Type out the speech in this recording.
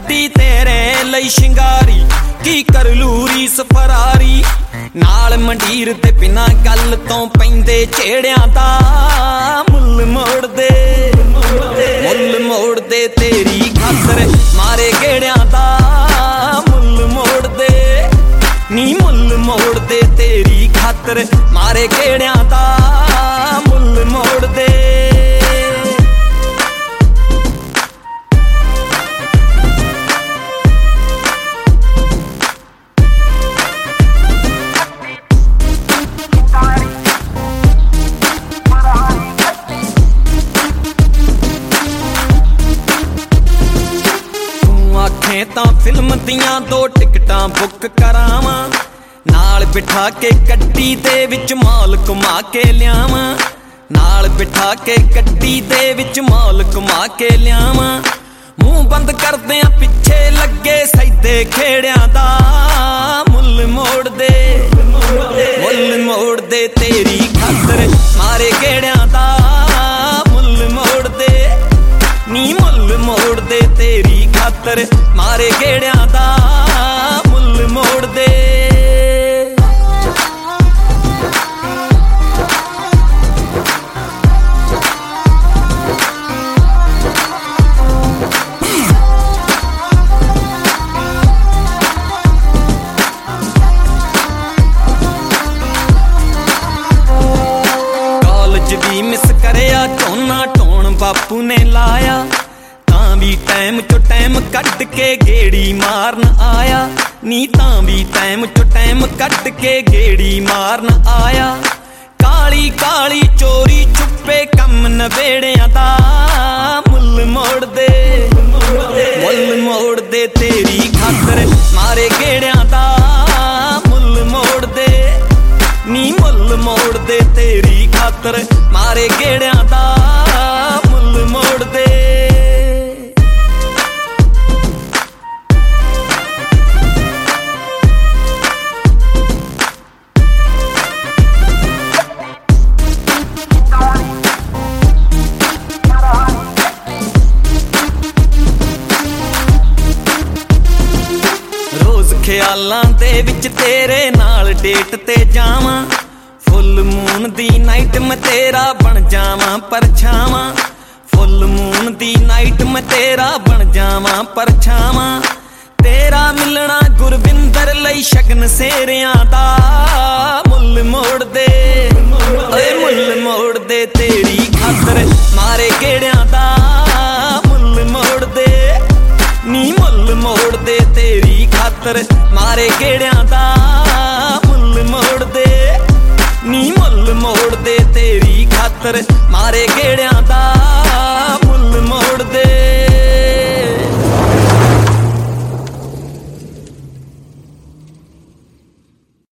ਗੱਡੀ तेरे ਲਈ ਸ਼ਿੰਗਾਰੀ की कर लू रीस फरारी नाल मंडीर ते बिना गल तो पैंदे छेड़ियां दा मुल मोड़ दे तेरी खातर मारे गेड़ियां दा मुल मोड़ दे नी मुल मोड़ दे तेरी खातर मारे गेड़ियां दा मुल मोड़ दे। तां फिल्म दियां 2 टिकटां बुक करावां नाल बिठा के गड्डी दे विच मॉल घुमा के लियावां नाल बिठा के गड्डी दे विच मॉल घुमा के लियावां मूंह बंद करदियां पिछे लगे सैदे खेड़ियां दा मुल मोड़ दे तेरी खातर मारे गेड़ियां दा मुल मोड़ दे नी मुल मोड़ दे तेरी खातर मारे गेड़ियां दा मुल मोड़ दे। कॉलेज भी मिस करया टोना टोन बापू ने लाया भी टाइम चो टाइम कट के गेड़ी मारन आया नी तां भी टाइम चो टाइम कट के गेड़ी मारन आया काली काली चोरी छुपे कम नवेड़ियां दा मुल मोड़ दे तेरी खातर मारे गेड़ियां दा मुल मोड़ दे नी मुल मोड़ दे तेरी खातर मारे गेड़ियां दा मुल मोड़ दे। ख्यालां दे विच तेरे नाल डेट ते जावां फुल मून दी नाइट मैं तेरा बन जावां परछावां फुल मून दी नाइट मैं तेरा बन जावां परछावां तेरा मिलना गुरविंदर लई शगन सेरियां दा मुल मोड़ दे तेरी खातर मारे गेड़ियां दा मुल मोड़ दे नी मुल मोड़ दे तेरी खातर मारे गेड़ियां दा मुल मोड़ दे नी मुल मोड़ दे तेरी खातर मारे गेड़ियां दा